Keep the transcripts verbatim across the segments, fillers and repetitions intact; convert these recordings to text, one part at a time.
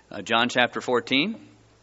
Uh, John chapter fourteen.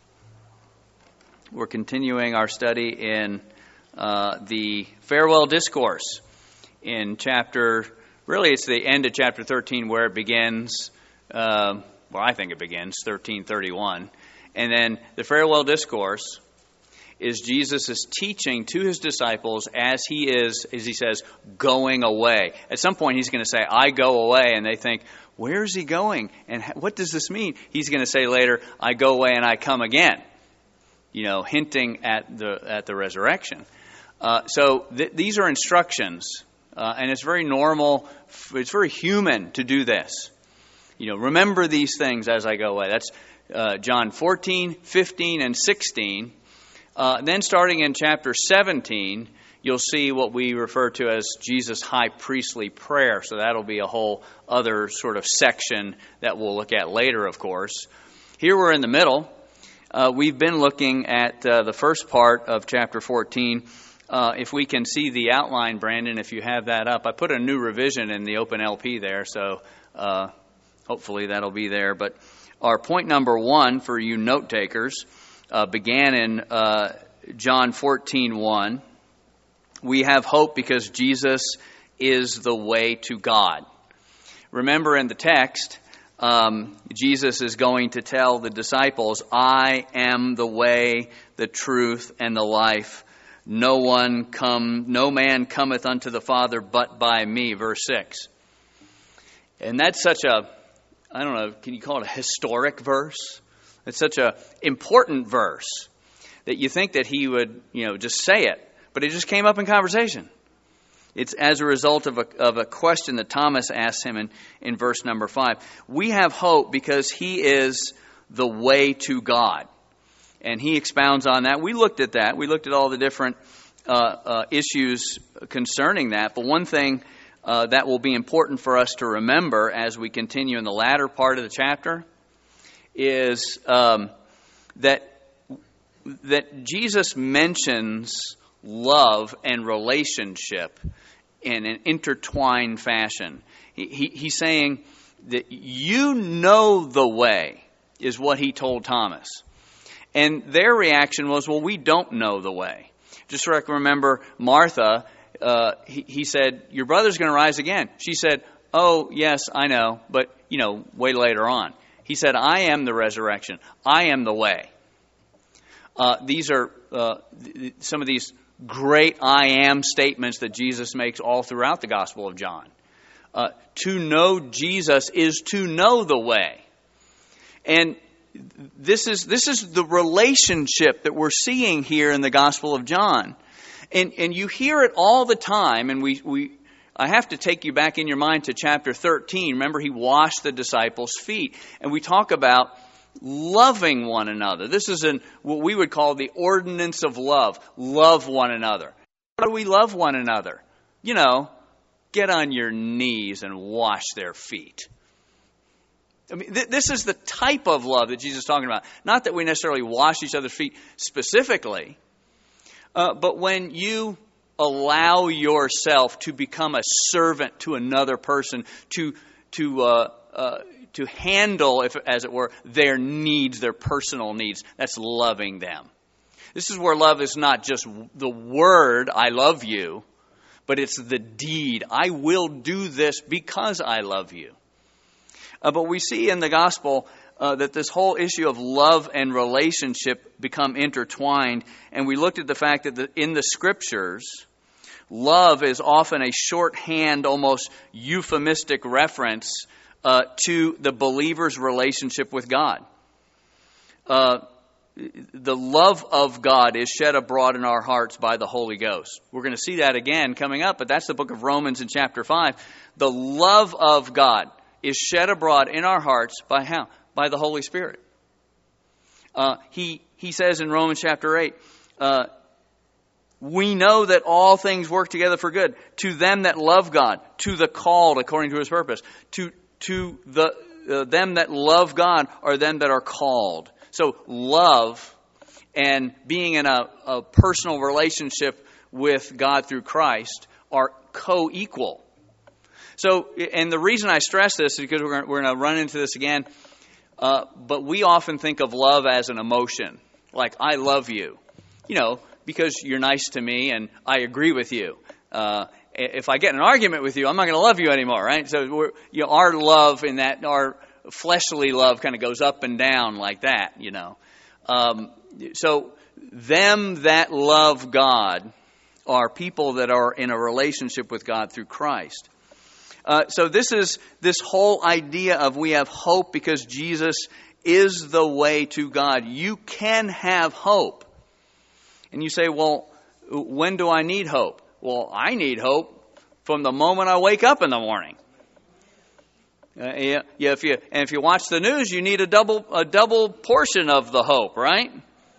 We're continuing our study in uh, the farewell discourse in chapter, really it's the end of chapter thirteen where it begins, uh, well I think it begins, thirteen thirty-one. And then the farewell discourse is Jesus' teaching to his disciples as he is, as he says, going away. At some point he's going to say, I go away, and they think, where is he going? And what does this mean? He's going to say later, I go away and I come again. You know, hinting at the at the resurrection. Uh, so th- these are instructions, uh, and it's very normal, it's very human to do this. You know, remember these things as I go away. That's uh, John fourteen, fifteen, and sixteen. Uh, then starting in chapter seventeen, you'll see what we refer to as Jesus' high priestly prayer. So that'll be a whole other sort of section that we'll look at later, of course. Here we're in the middle. Uh, we've been looking at uh, the first part of chapter fourteen. Uh, if we can see the outline, Brandon, if you have that up. I put a new revision in the open L P there, so uh, hopefully that'll be there. But our point number one for you note takers uh, began in uh, John fourteen one. We have hope because Jesus is the way to God. Remember in the text, Um, Jesus is going to tell the disciples, I am the way, the truth, and the life. No one come, no man cometh unto the Father but by me, verse six. And that's such a, I don't know, can you call it a historic verse? It's such a important verse that you think that he would, you know, just say it, but it just came up in conversation. It's as a result of a, of a question that Thomas asked him in, in verse number five. We have hope because he is the way to God. And he expounds on that. We looked at that. We looked at all the different uh, uh, issues concerning that. But one thing uh, that will be important for us to remember as we continue in the latter part of the chapter is um, that that Jesus mentions love and relationship in an intertwined fashion. He, he, he's saying that you know the way is what he told Thomas. And their reaction was, well, we don't know the way. Just so I can remember Martha, uh, he, he said, your brother's going to rise again. She said, oh, yes, I know, but, you know, way later on. He said, I am the resurrection. I am the way. Uh, these are uh, th- some of these great I am statements that Jesus makes all throughout the Gospel of John. Uh, to know Jesus is to know the way. And this is this is the relationship that we're seeing here in the Gospel of John. And and you hear it all the time, and we, we I have to take you back in your mind to chapter thirteen. Remember, he washed the disciples' feet. And we talk about loving one another. This is in what we would call the ordinance of love. Love one another. How do we love one another? You know, get on your knees and wash their feet. I mean, th- this is the type of love that Jesus is talking about. Not that we necessarily wash each other's feet specifically, uh, but when you allow yourself to become a servant to another person, to to uh, uh, to handle, if as it were, their needs, their personal needs. That's loving them. This is where love is not just the word, I love you, but it's the deed. I will do this because I love you. Uh, but we see in the gospel uh, that this whole issue of love and relationship become intertwined. And we looked at the fact that the, in the scriptures, love is often a shorthand, almost euphemistic reference Uh, to the believer's relationship with God. Uh, the love of God is shed abroad in our hearts by the Holy Ghost. We're going to see that again coming up, but that's the book of Romans in chapter five. The love of God is shed abroad in our hearts by how? By the Holy Spirit. Uh, he, he says in Romans chapter eight, uh, we know that all things work together for good to them that love God, to the called according to his purpose, to To the uh, them that love God are them that are called. So love and being in a, a personal relationship with God through Christ are co-equal. So, and the reason I stress this is because we're going to run into this again. Uh, but we often think of love as an emotion, like I love you, you know, because you're nice to me and I agree with you. Uh, if I get in an argument with you, I'm not going to love you anymore, right? So we're, you know, our love in that, our fleshly love kind of goes up and down like that, you know. Um, so them that love God are people that are in a relationship with God through Christ. Uh, so this is this whole idea of we have hope because Jesus is the way to God. You can have hope. And you say, well, when do I need hope? Well, I need hope from the moment I wake up in the morning. Uh, yeah, yeah. If you and if you watch the news, you need a double a double portion of the hope, right?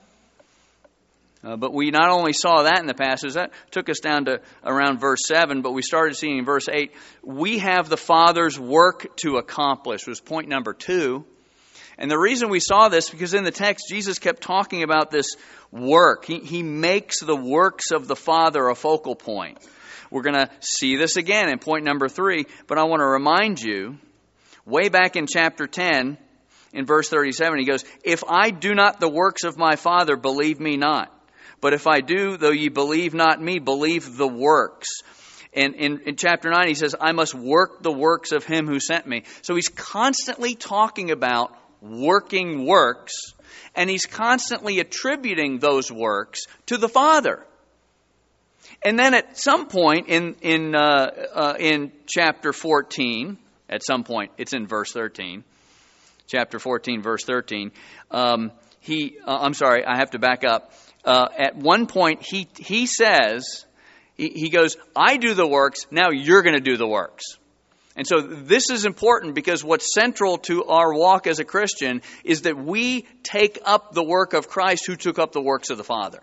Uh, but we not only saw that in the passage, that took us down to around verse seven, but we started seeing in verse eight, we have the Father's work to accomplish, was point number two. And the reason we saw this, because in the text, Jesus kept talking about this work. He, he makes the works of the Father a focal point. We're going to see this again in point number three, but I want to remind you, way back in chapter ten, in verse thirty-seven, he goes, if I do not the works of my Father, believe me not. But if I do, though ye believe not me, believe the works. And in, in chapter nine, he says, I must work the works of him who sent me. So he's constantly talking about working works, and he's constantly attributing those works to the Father. And then at some point in in uh, uh, in chapter fourteen, at some point, it's in verse thirteen, chapter fourteen, verse thirteen, um, he, uh, I'm sorry, I have to back up. Uh, at one point, he he says, he, he goes, I do the works, now you're going to do the works. And so this is important because what's central to our walk as a Christian is that we take up the work of Christ who took up the works of the Father.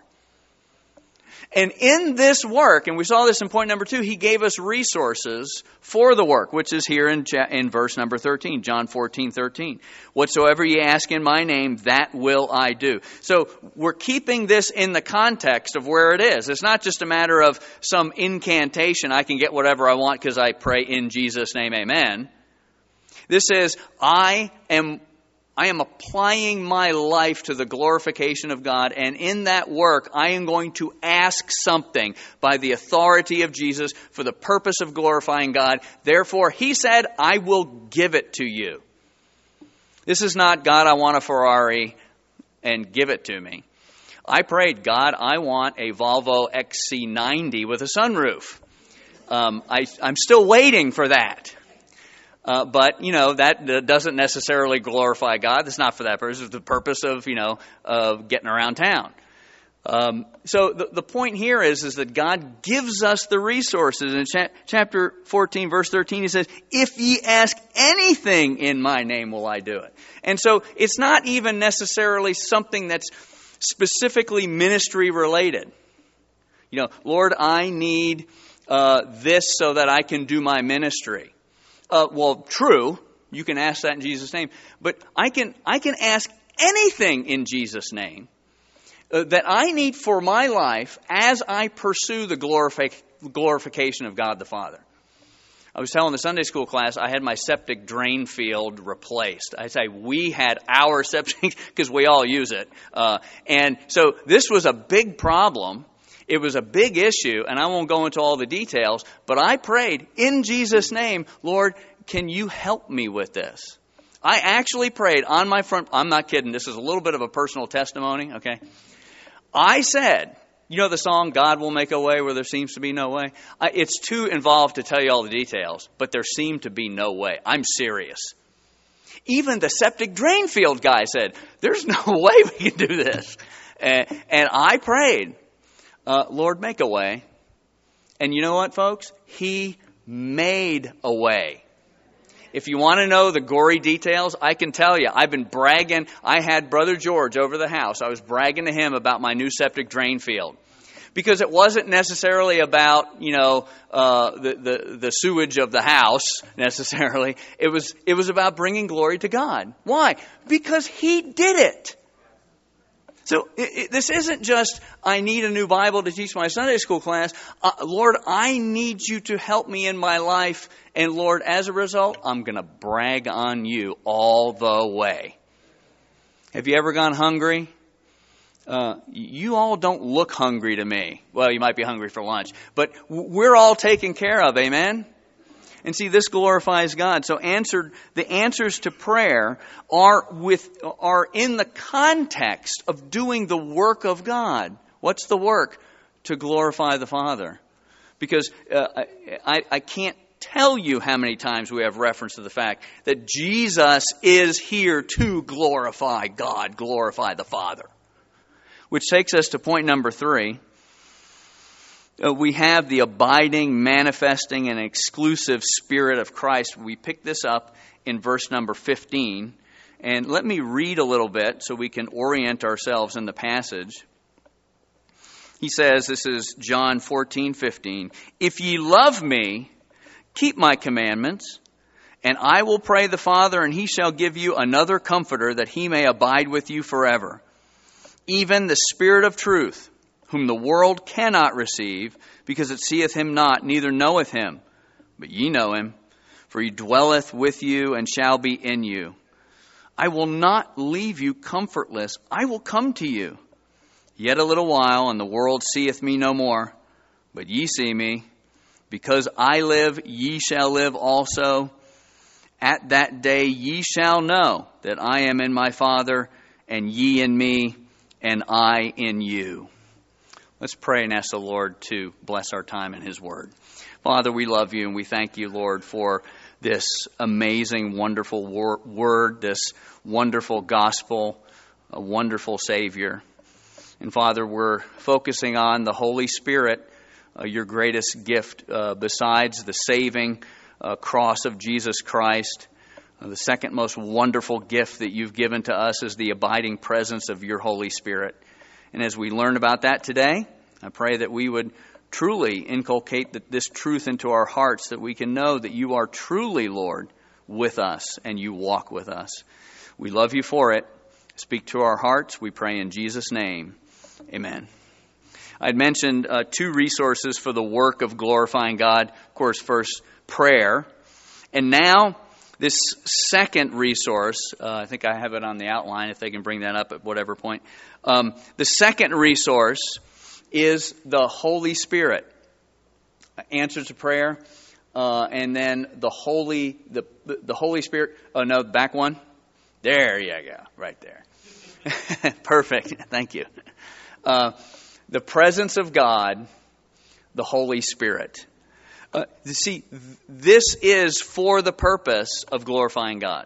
And in this work, and we saw this in point number two, he gave us resources for the work, which is here in, in verse number thirteen, John fourteen, thirteen. Whatsoever ye ask in my name, that will I do. So we're keeping this in the context of where it is. It's not just a matter of some incantation, I can get whatever I want because I pray in Jesus' name, amen. This is, I am I am applying my life to the glorification of God, and in that work, I am going to ask something by the authority of Jesus for the purpose of glorifying God. Therefore, he said, I will give it to you. This is not, God, I want a Ferrari, and give it to me. I prayed, God, I want a Volvo X C ninety with a sunroof. Um, I, I'm still waiting for that. Uh, but, you know, that uh, doesn't necessarily glorify God. That's not for that purpose. It's the purpose of, you know, of getting around town. Um, so the, the point here is, is that God gives us the resources. In cha- chapter fourteen, verse thirteen, he says, if ye ask anything in my name, will I do it. And so it's not even necessarily something that's specifically ministry related. You know, Lord, I need uh, this so that I can do my ministry. Uh, well, true, you can ask that in Jesus' name, but I can I can ask anything in Jesus' name uh, that I need for my life as I pursue the glorific- glorification of God the Father. I was telling the Sunday school class I had my septic drain field replaced. I say we had our septic because we all use it. Uh, and so this was a big problem. It was a big issue, and I won't go into all the details, but I prayed in Jesus' name, Lord, can you help me with this? I actually prayed on my front, I'm not kidding, this is a little bit of a personal testimony, okay? I said, you know the song, God will make a way where there seems to be no way? I, it's too involved to tell you all the details, but there seemed to be no way. I'm serious. Even the septic drain field guy said, there's no way we can do this. And, and I prayed. Uh, Lord, make a way. And you know what, folks? He made a way. If you want to know the gory details, I can tell you. I've been bragging. I had Brother George over the house. I was bragging to him about my new septic drain field. Because it wasn't necessarily about, you know, uh, the, the, the sewage of the house, necessarily. It was, it was about bringing glory to God. Why? Because He did it. So it, it, this isn't just, I need a new Bible to teach my Sunday school class. Uh, Lord, I need you to help me in my life. And Lord, as a result, I'm going to brag on you all the way. Have you ever gone hungry? Uh, you all don't look hungry to me. Well, you might be hungry for lunch, but we're all taken care of, amen? And see, this glorifies God. So answered, the answers to prayer are with are in the context of doing the work of God. What's the work? To glorify the Father. Because uh, I, I can't tell you how many times we have reference to the fact that Jesus is here to glorify God, glorify the Father. Which takes us to point number three. Uh, we have the abiding, manifesting, and exclusive Spirit of Christ. We pick this up in verse number fifteen. And let me read a little bit so we can orient ourselves in the passage. He says, this is John fourteen fifteen, "If ye love me, keep my commandments, and I will pray the Father, and he shall give you another comforter, that he may abide with you forever. Even the Spirit of truth, whom the world cannot receive, because it seeth him not, neither knoweth him. But ye know him, for he dwelleth with you and shall be in you. I will not leave you comfortless. I will come to you. Yet a little while, and the world seeth me no more. But ye see me. Because I live, ye shall live also. At that day ye shall know that I am in my Father, and ye in me, and I in you." Let's pray and ask the Lord to bless our time in his word. Father, we love you and we thank you, Lord, for this amazing, wonderful wor- word, this wonderful gospel, a wonderful Savior. And Father, we're focusing on the Holy Spirit, uh, your greatest gift uh, besides the saving uh, cross of Jesus Christ. Uh, the second most wonderful gift that you've given to us is the abiding presence of your Holy Spirit. And as we learn about that today, I pray that we would truly inculcate this truth into our hearts, that we can know that you are truly, Lord, with us and you walk with us. We love you for it. Speak to our hearts, we pray in Jesus' name. Amen. I'd mentioned uh, two resources for the work of glorifying God. Of course, first, prayer. And now, this second resource, uh, I think I have it on the outline if they can bring that up at whatever point. Um, the second resource is the Holy Spirit. Answers to prayer, uh, and then the Holy the the Holy Spirit. Oh no, back one. There you go, right there. Perfect. Thank you. Uh, the presence of God, the Holy Spirit. Uh, you see, this is for the purpose of glorifying God.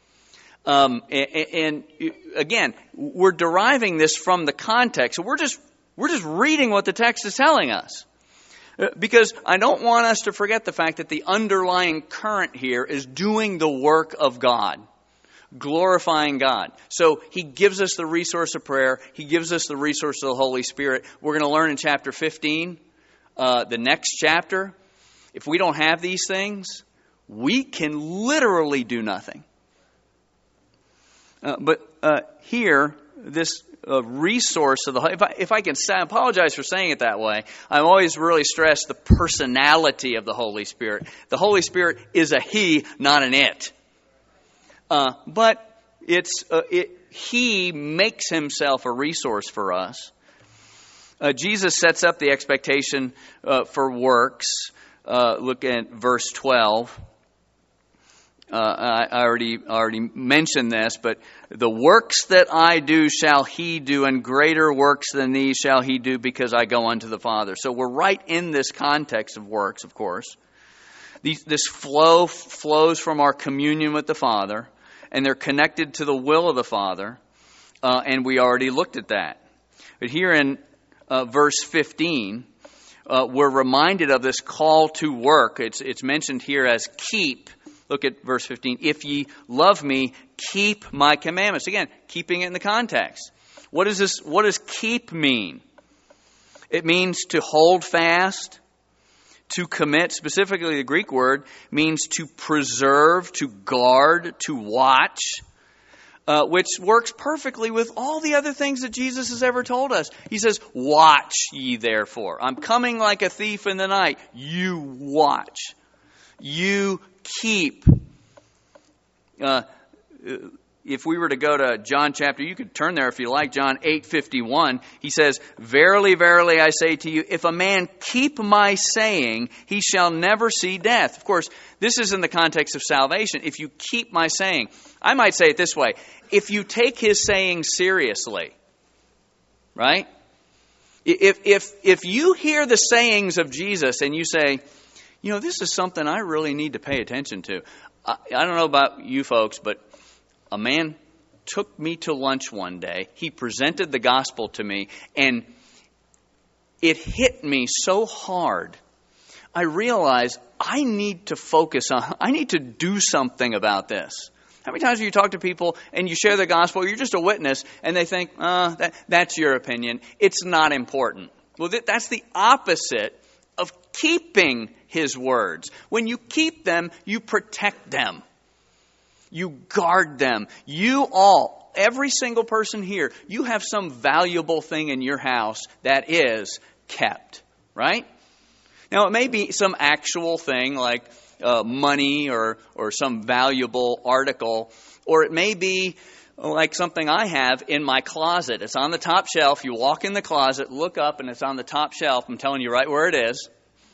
Um, and, and again, we're deriving this from the context. So we're just we're just reading what the text is telling us. Because I don't want us to forget the fact that the underlying current here is doing the work of God, glorifying God. So he gives us the resource of prayer. He gives us the resource of the Holy Spirit. We're going to learn in chapter fifteen, uh, the next chapter. If we don't have these things, we can literally do nothing. Uh, but uh, here, this uh, resource of the if I, if I can say, I apologize for saying it that way. I'm always really stressed the personality of the Holy Spirit. The Holy Spirit is a He, not an it. Uh, but it's uh, it, He makes Himself a resource for us. Uh, Jesus sets up the expectation uh, for works. Uh, look at verse twelve. Uh, I already already mentioned this, but the works that I do shall He do, and greater works than these shall He do, because I go unto the Father. So we're right in this context of works, of course. These, this flow flows from our communion with the Father, and they're connected to the will of the Father, uh, and we already looked at that. But here in uh, verse fifteen, Uh, we're reminded of this call to work. It's it's mentioned here as keep. Look at verse fifteen. If ye love me, keep my commandments. Again, keeping it in the context. What does this? What does keep mean? It means to hold fast, to commit. Specifically, the Greek word means to preserve, to guard, to watch. Uh, which works perfectly with all the other things that Jesus has ever told us. He says, watch ye therefore. I'm coming like a thief in the night. You watch. You keep. Uh, if we were to go to John chapter, you could turn there if you like, John eight fifty-one, he says, "Verily, verily, I say to you, if a man keep my saying, he shall never see death." Of course, this is in the context of salvation. If you keep my saying, I might say it this way, if you take his saying seriously, right? If, if, if you hear the sayings of Jesus and you say, you know, this is something I really need to pay attention to. I, I don't know about you folks, but a man took me to lunch one day. He presented the gospel to me, and it hit me so hard. I realized I need to focus on, I need to do something about this. How many times do you talk to people and you share the gospel, you're just a witness, and they think, uh, that, that's your opinion. It's not important. Well, th- that's the opposite of keeping his words. When you keep them, you protect them. You guard them. You all, every single person here, you have some valuable thing in your house that is kept, right? Now, it may be some actual thing like uh, money or, or some valuable article, or it may be like something I have in my closet. It's on the top shelf. You walk in the closet, look up, and it's on the top shelf. I'm telling you right where it is.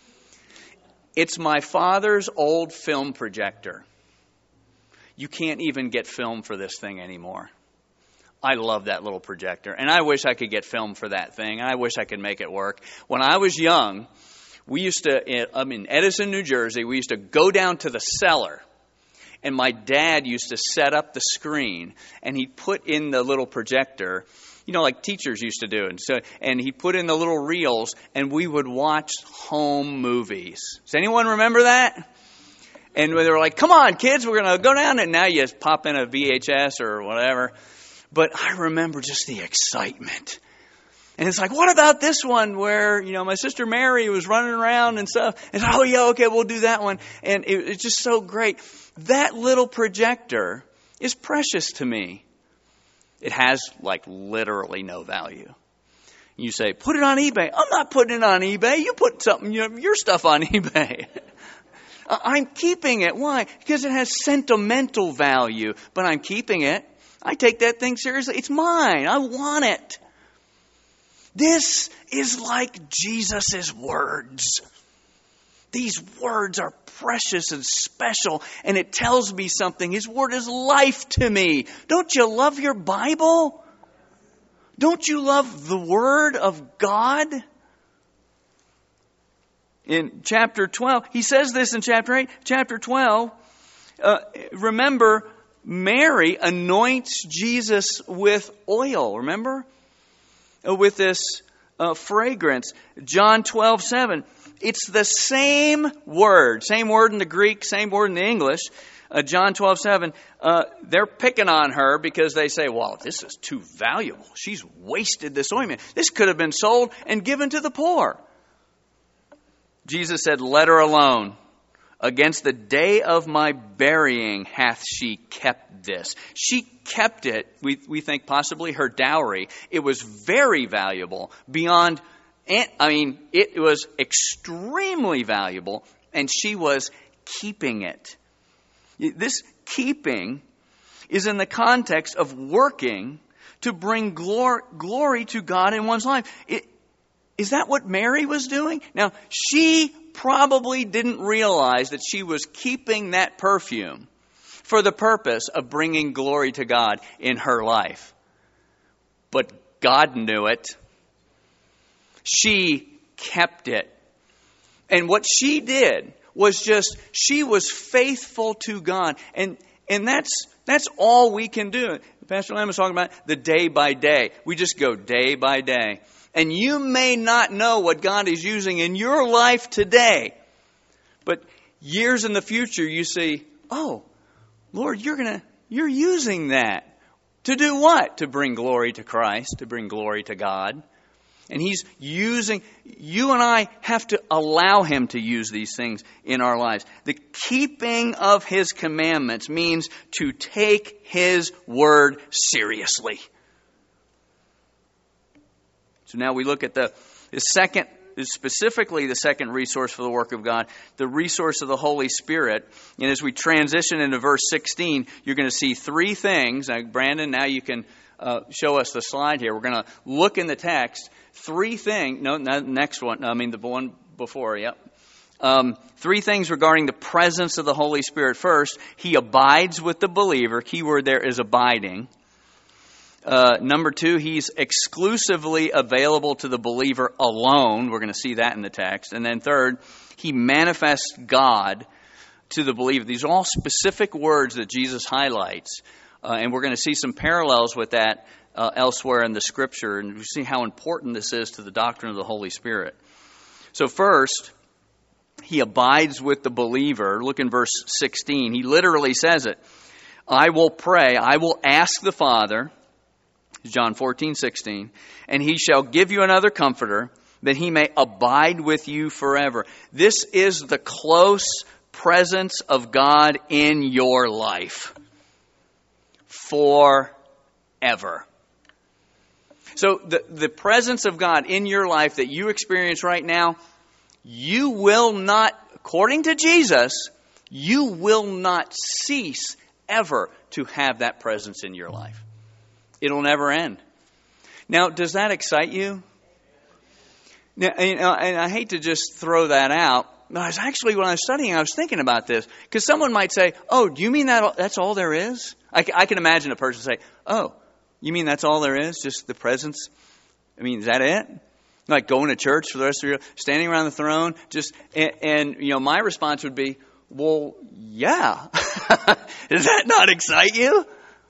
It's my father's old film projector. You can't even get film for this thing anymore. I love that little projector, and I wish I could get film for that thing. I wish I could make it work. When I was young, we used to, I'm in Edison, New Jersey, we used to go down to the cellar, and my dad used to set up the screen, and he'd put in the little projector, you know, like teachers used to do. And so, and he'd put in the little reels, and we would watch home movies. Does anyone remember that? And they were like, come on, kids, we're going to go down. And now you just pop in a V H S or whatever. But I remember just the excitement. And it's like, what about this one where, you know, my sister Mary was running around and stuff. And oh, yeah, okay, we'll do that one. And it, it's just so great. That little projector is precious to me. It has, like, literally no value. You say, put it on eBay. I'm not putting it on eBay. You put something, you know, your stuff on eBay. I'm keeping it. Why? Because it has sentimental value. But I'm keeping it. I take that thing seriously. It's mine. I want it. This is like Jesus' words. These words are precious and special, and it tells me something. His word is life to me. Don't you love your Bible? Don't you love the Word of God? In chapter twelve, he says this in chapter eight. Chapter twelve, uh, remember, Mary anoints Jesus with oil, remember? Uh, with this uh, fragrance. John twelve seven. It's the same word, same word in the Greek, same word in the English. Uh, John twelve seven, uh, they're picking on her because they say, well, this is too valuable. She's wasted this ointment. This could have been sold and given to the poor. Jesus said, let her alone. Against the day of my burying hath she kept this. She kept it, we, we think possibly her dowry. It was very valuable beyond, I mean, it was extremely valuable, and she was keeping it. This keeping is in the context of working to bring glor- glory to God in one's life. It, is that what Mary was doing? Now, she probably didn't realize that she was keeping that perfume for the purpose of bringing glory to God in her life. But God knew it. She kept it. And what she did was just, she was faithful to God. And and that's that's all we can do. Pastor Lamb was talking about the day by day. We just go day by day. And you may not know what God is using in your life today. But years in the future, you see, oh, Lord, you're gonna you're using that. To do what? To bring glory to Christ, to bring glory to God. And He's using, you and I have to allow Him to use these things in our lives. The keeping of His commandments means to take His word seriously. So now we look at the, the second specifically the second resource for the work of God, the resource of the Holy Spirit. And as we transition into verse sixteen, you're going to see three things. Now, Brandon, now you can uh, show us the slide here. We're going to look in the text. Three things. No, no, next one. I mean, the one before, yep. Um, three things regarding the presence of the Holy Spirit. First, He abides with the believer. Key word there is abiding. Uh, number two, He's exclusively available to the believer alone. We're going to see that in the text. And then third, He manifests God to the believer. These are all specific words that Jesus highlights. Uh, and we're going to see some parallels with that uh, elsewhere in the Scripture. And we see how important this is to the doctrine of the Holy Spirit. So first, He abides with the believer. Look in verse sixteen. He literally says it. I will pray, I will ask the Father, John fourteen, sixteen, and He shall give you another comforter, that He may abide with you forever. This is the close presence of God in your life. Forever. So the, the presence of God in your life that you experience right now, you will not, according to Jesus, you will not cease ever to have that presence in your life. It'll never end. Now, does that excite you? Now, you know, and I hate to just throw that out. But I was actually, when I was studying, I was thinking about this. Because someone might say, oh, do you mean that that's all there is? I, I can imagine a person say, oh, you mean that's all there is? Just the presence? I mean, is that it? Like going to church for the rest of your life, standing around the throne, just and, and you know, my response would be, well, yeah. Does that not excite you?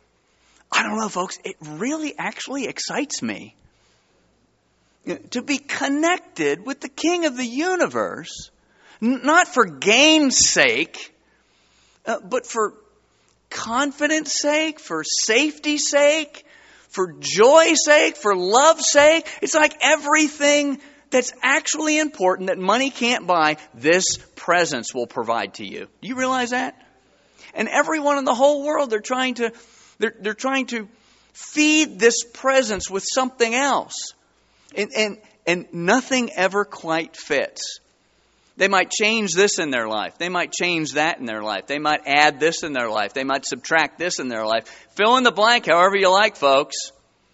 I don't know, folks. It really actually excites me. You know, to be connected with the King of the universe, n- not for gain's sake, uh, but for confidence sake, for safety's sake, for joy's sake, for love's sake. It's like everything that's actually important that money can't buy, this presence will provide to you. Do you realize that? And everyone in the whole world, they're trying to, they're, they're trying to feed this presence with something else. And, and, and nothing ever quite fits. They might change this in their life. They might change that in their life. They might add this in their life. They might subtract this in their life. Fill in the blank however you like, folks.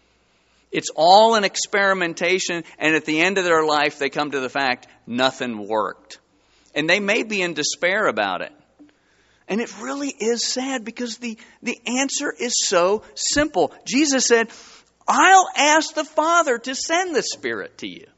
It's all an experimentation, and at the end of their life, they come to the fact nothing worked. And they may be in despair about it. And it really is sad because the, the answer is so simple. Jesus said, I'll ask the Father to send the Spirit to you.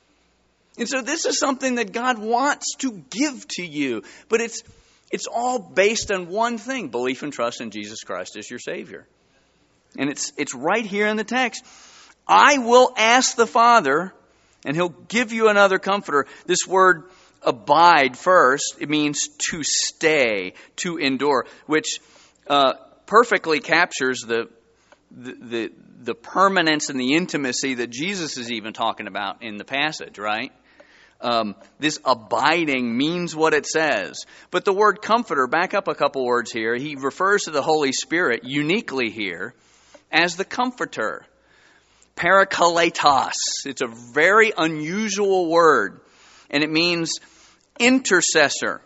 And so this is something that God wants to give to you. But it's it's all based on one thing, belief and trust in Jesus Christ as your Savior. And it's it's right here in the text. I will ask the Father, and He'll give you another comforter. This word abide first, it means to stay, to endure, which uh, perfectly captures the, the the the permanence and the intimacy that Jesus is even talking about in the passage, right? Um, this abiding means what it says. But the word comforter, back up a couple words here, he refers to the Holy Spirit uniquely here as the comforter. Parakletos. It's a very unusual word. And it means intercessor,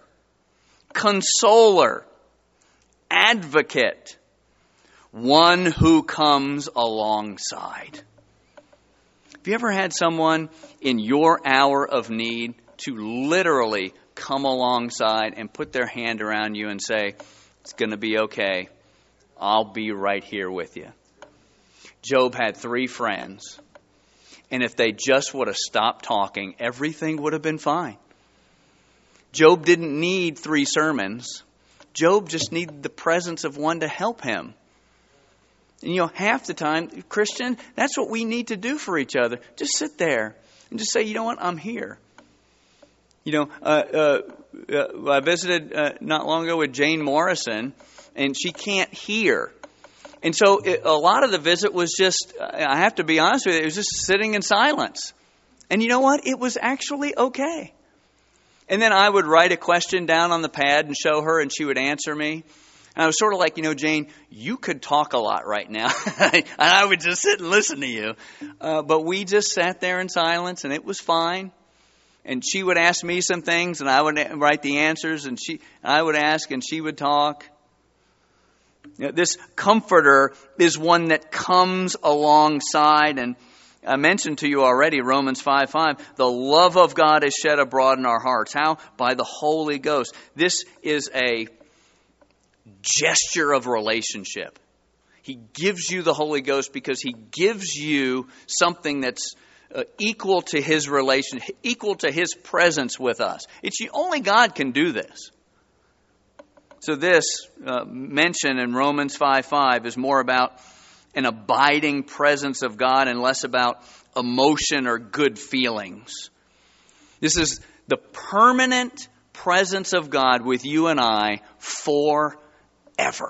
consoler, advocate, one who comes alongside. Have you ever had someone in your hour of need to literally come alongside and put their hand around you and say, it's going to be okay. I'll be right here with you. Job had three friends. And if they just would have stopped talking, everything would have been fine. Job didn't need three sermons. Job just needed the presence of one to help him. And you know, half the time, Christian, that's what we need to do for each other. Just sit there and just say, you know what, I'm here. You know, uh, uh, uh, I visited uh, not long ago with Jane Morrison, and she can't hear. And so it, a lot of the visit was just, I have to be honest with you, it was just sitting in silence. And you know what? It was actually okay. And then I would write a question down on the pad and show her, and she would answer me. And I was sort of like, you know, Jane, you could talk a lot right now. And I would just sit and listen to you. Uh, but we just sat there in silence, and it was fine. and she would ask me some things, and I would write the answers, and she, I would ask, and she would talk. You know, this comforter is one that comes alongside, and I mentioned to you already, Romans five five, the love of God is shed abroad in our hearts. How? By the Holy Ghost. This is a gesture of relationship. He gives you the Holy Ghost because He gives you something that's uh, equal to His relation, equal to His presence with us. It's only God can do this. So this uh, mention in Romans five five is more about an abiding presence of God and less about emotion or good feelings. This is the permanent presence of God with you and I forever.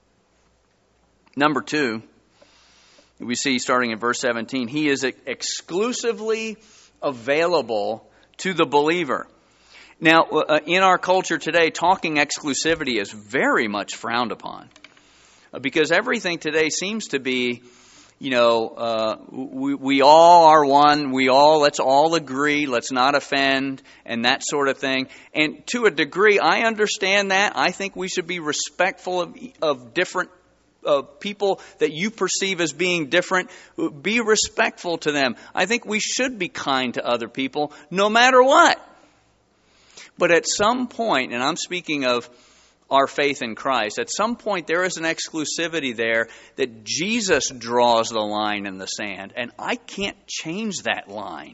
Number two, we see starting in verse seventeen, He is exclusively available to the believer. Now, uh, in our culture today, talking exclusivity is very much frowned upon. Because everything today seems to be, you know, uh, we, we all are one, we all, let's all agree, let's not offend, and that sort of thing. And to a degree, I understand that. I think we should be respectful of, of different uh, people that you perceive as being different. Be respectful to them. I think we should be kind to other people, no matter what. But at some point, and I'm speaking of our faith in Christ, at some point there is an exclusivity there that Jesus draws the line in the sand, and I can't change that line.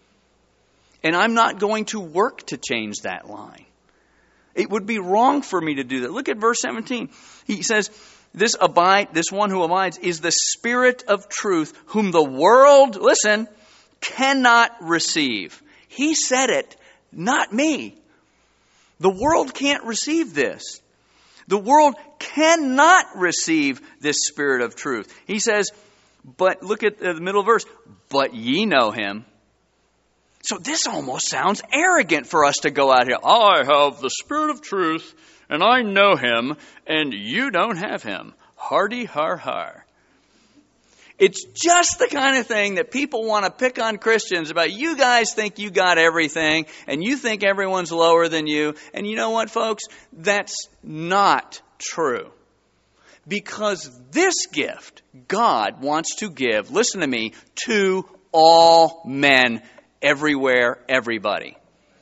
And I'm not going to work to change that line. It would be wrong for me to do that. Look at verse seventeen. He says, this abide, this one who abides is the Spirit of truth, whom the world, listen, cannot receive. He said it, not me. The world can't receive this. The world cannot receive this Spirit of truth. He says, but look at the middle verse, but ye know Him. So this almost sounds arrogant for us to go out here. I have the Spirit of truth, and I know Him, and you don't have Him. Hardy har har. It's just the kind of thing that people want to pick on Christians about. You guys think you got everything, and you think everyone's lower than you. And you know what, folks? That's not true. Because this gift, God wants to give, listen to me, to all men, everywhere, everybody.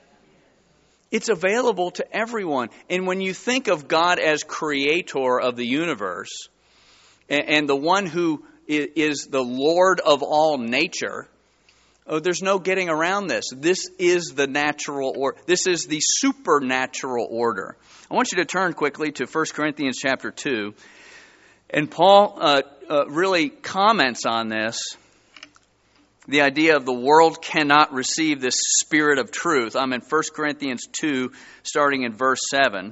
It's available to everyone. And when you think of God as creator of the universe, and the one who is the Lord of all nature, oh, there's no getting around this. This is the natural order. This is the supernatural order. I want you to turn quickly to First Corinthians chapter two. And Paul uh, uh, really comments on this. The idea of the world cannot receive this Spirit of truth. I'm in First Corinthians two, starting in verse seven.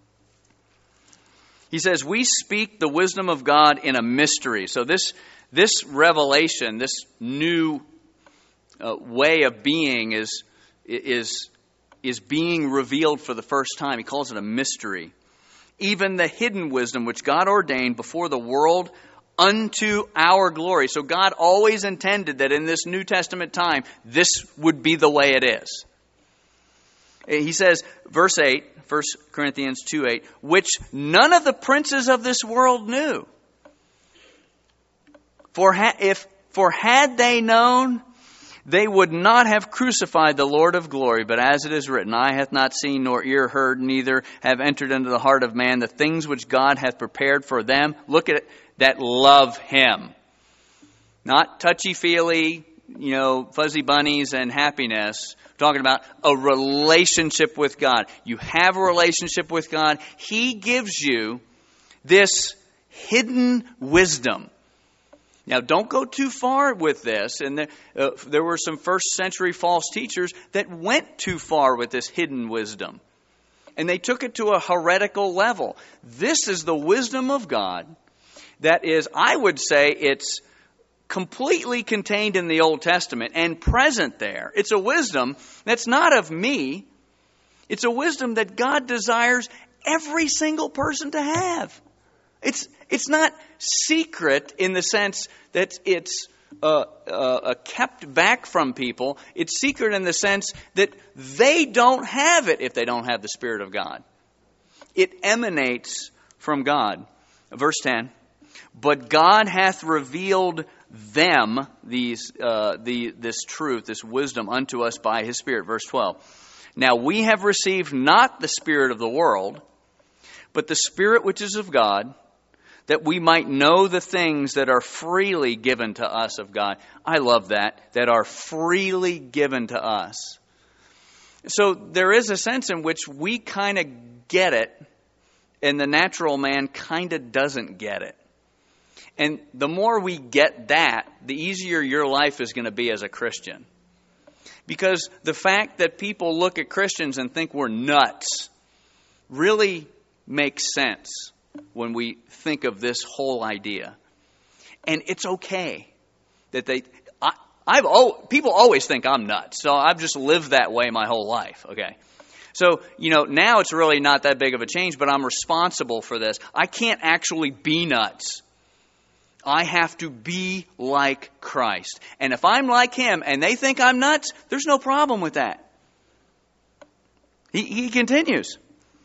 He says, we speak the wisdom of God in a mystery. So this, this revelation, this new uh, way of being is, is, is being revealed for the first time. He calls it a mystery. Even the hidden wisdom which God ordained before the world unto our glory. So God always intended that in this New Testament time, this would be the way it is. He says, verse eight, First Corinthians two eight, which none of the princes of this world knew. For ha- if for had they known, they would not have crucified the Lord of glory. But as it is written, eye hath not seen, nor ear heard, neither have entered into the heart of man the things which God hath prepared for them. Look at it, that love Him. Not touchy-feely, you know, fuzzy bunnies and happiness. We're talking about a relationship with God. You have a relationship with God. He gives you this hidden wisdom. Now, don't go too far with this. And there, uh, there were some first century false teachers that went too far with this hidden wisdom. And they took it to a heretical level. This is the wisdom of God that is, I would say, it's completely contained in the Old Testament and present there. It's a wisdom that's not of me. It's a wisdom that God desires every single person to have. It's it's not secret in the sense that it's uh, uh, kept back from people. It's secret in the sense that they don't have it if they don't have the Spirit of God. It emanates from God. Verse ten, but God hath revealed them, these, uh, the, this truth, this wisdom unto us by His Spirit. Verse twelve, now we have received not the spirit of the world, but the Spirit which is of God, that we might know the things that are freely given to us of God. I love that, that are freely given to us. So there is a sense in which we kind of get it, and the natural man kind of doesn't get it. And the more we get that, the easier your life is going to be as a Christian. Because the fact that people look at Christians and think we're nuts really makes sense when we think of this whole idea. And it's okay that they... I, I've oh, people always think I'm nuts, so I've just lived that way my whole life, okay? So, you know, now it's really not that big of a change, but I'm responsible for this. I can't actually be nuts. I have to be like Christ. And if I'm like Him and they think I'm nuts, there's no problem with that. He, he continues.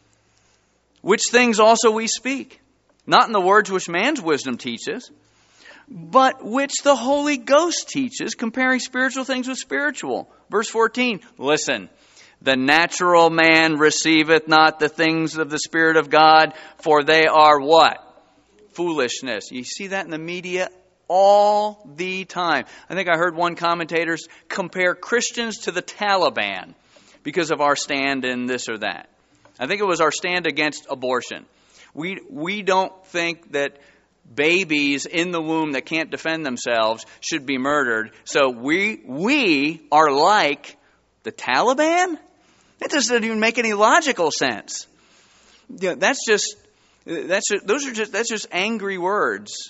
Which things also we speak, not in the words which man's wisdom teaches, but which the Holy Ghost teaches, comparing spiritual things with spiritual. Verse fourteen, listen. The natural man receiveth not the things of the Spirit of God, for they are what? Foolishness. You see that in the media all the time. I think I heard one commentator compare Christians to the Taliban because of our stand in this or that. I think it was our stand against abortion. We we don't think that babies in the womb that can't defend themselves should be murdered. So we we are like the Taliban? That doesn't even make any logical sense. Yeah, that's just that's just, those are just that's just angry words.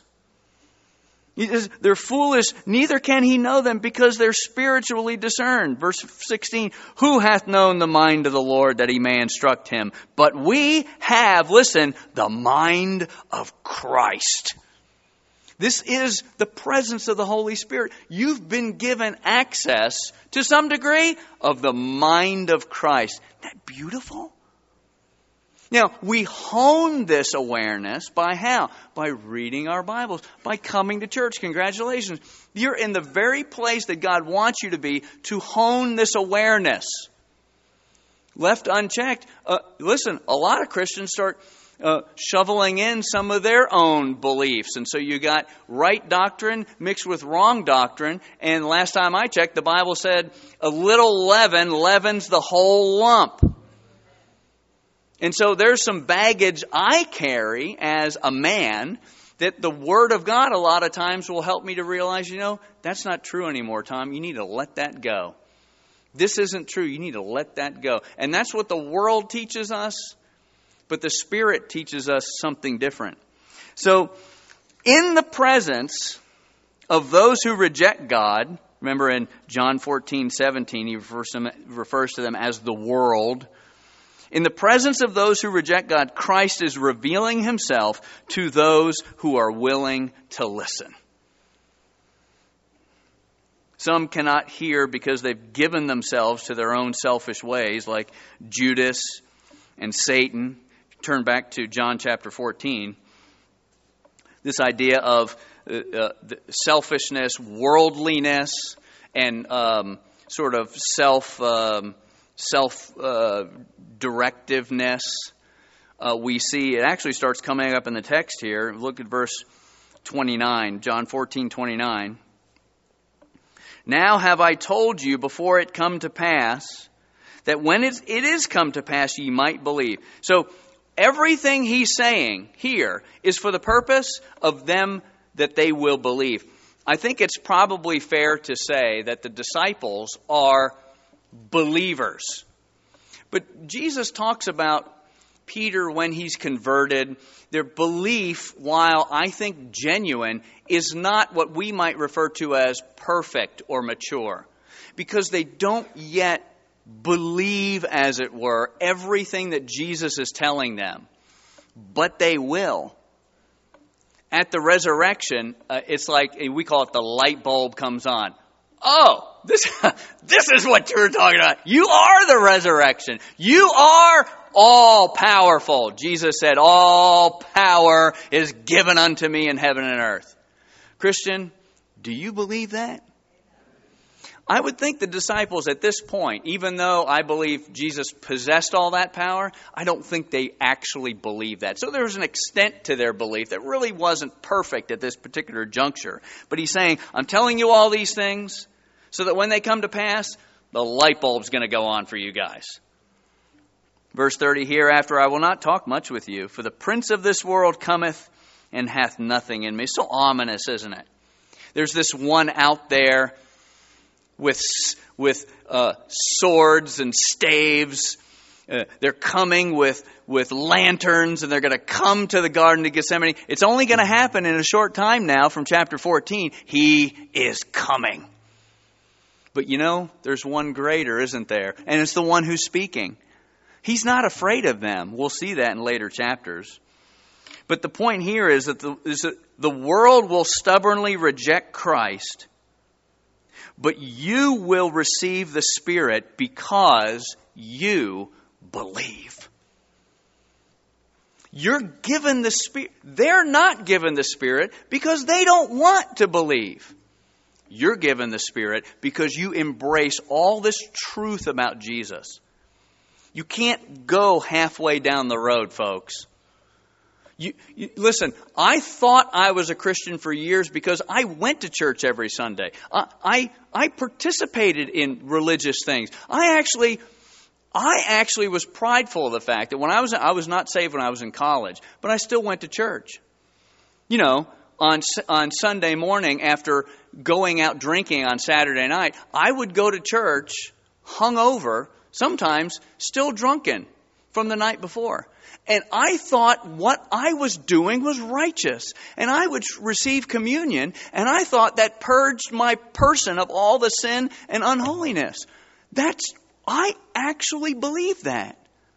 They're foolish, neither can he know them because they're spiritually discerned. Verse sixteen, who hath known the mind of the Lord that he may instruct him? But we have, listen, the mind of Christ. This is the presence of the Holy Spirit. You've been given access, to some degree, of the mind of Christ. Isn't that beautiful? Now, we hone this awareness by how? By reading our Bibles, by coming to church. Congratulations. You're in the very place that God wants you to be to hone this awareness. Left unchecked, uh, listen, a lot of Christians start uh, shoveling in some of their own beliefs. And so you got right doctrine mixed with wrong doctrine. And last time I checked, the Bible said a little leaven leavens the whole lump. And so there's some baggage I carry as a man that the Word of God a lot of times will help me to realize, you know, that's not true anymore, Tom. You need to let that go. This isn't true. You need to let that go. And that's what the world teaches us, but the Spirit teaches us something different. So in the presence of those who reject God, remember in John fourteen seventeen, he refers to them, refers to them as the world. In the presence of those who reject God, Christ is revealing Himself to those who are willing to listen. Some cannot hear because they've given themselves to their own selfish ways, like Judas and Satan. Turn back to John chapter fourteen. This idea of uh, uh, selfishness, worldliness, and um, sort of self... Um, self-directiveness. Uh, uh, we see it actually starts coming up in the text here. Look at verse twenty-nine, John fourteen twenty-nine. Now have I told you before it come to pass, that when it, it is come to pass ye might believe. So everything he's saying here is for the purpose of them that they will believe. I think it's probably fair to say that the disciples are believers. But Jesus talks about Peter when he's converted. Their belief, while I think genuine, is not what we might refer to as perfect or mature. Because they don't yet believe, as it were, everything that Jesus is telling them. But they will. at the resurrection, uh, it's like, we call it the light bulb comes on. Oh, this, this is what you were talking about. You are the resurrection. You are all powerful. Jesus said, all power is given unto me in heaven and earth. Christian, do you believe that? I would think the disciples at this point, even though I believe Jesus possessed all that power, I don't think they actually believe that. So there's an extent to their belief that really wasn't perfect at this particular juncture. But he's saying, I'm telling you all these things so that when they come to pass, the light bulb's going to go on for you guys. Verse thirty, hereafter I will not talk much with you, for the prince of this world cometh and hath nothing in me. So ominous, isn't it? There's this one out there with with uh, swords and staves. Uh, they're coming with, with lanterns, and they're going to come to the Garden of Gethsemane. It's only going to happen in a short time now from chapter fourteen. He is coming. But you know, there's one greater, isn't there? And it's the one who's speaking. He's not afraid of them. We'll see that in later chapters. But the point here is that the, is that the world will stubbornly reject Christ, but you will receive the Spirit because you believe. You're given the Spirit. They're not given the Spirit because they don't want to believe. You're given the Spirit because you embrace all this truth about Jesus. You can't go halfway down the road, folks. You, you, listen, I thought I was a Christian for years because I went to church every Sunday. I, I, I participated in religious things. I actually, I actually was prideful of the fact that when I was, I was not saved when I was in college, but I still went to church. You know, on on Sunday morning after going out drinking on Saturday night, I would go to church hungover, sometimes still drunken from the night before. And I thought what I was doing was righteous. And I would receive communion, and I thought that purged my person of all the sin and unholiness. That's, I actually believe that.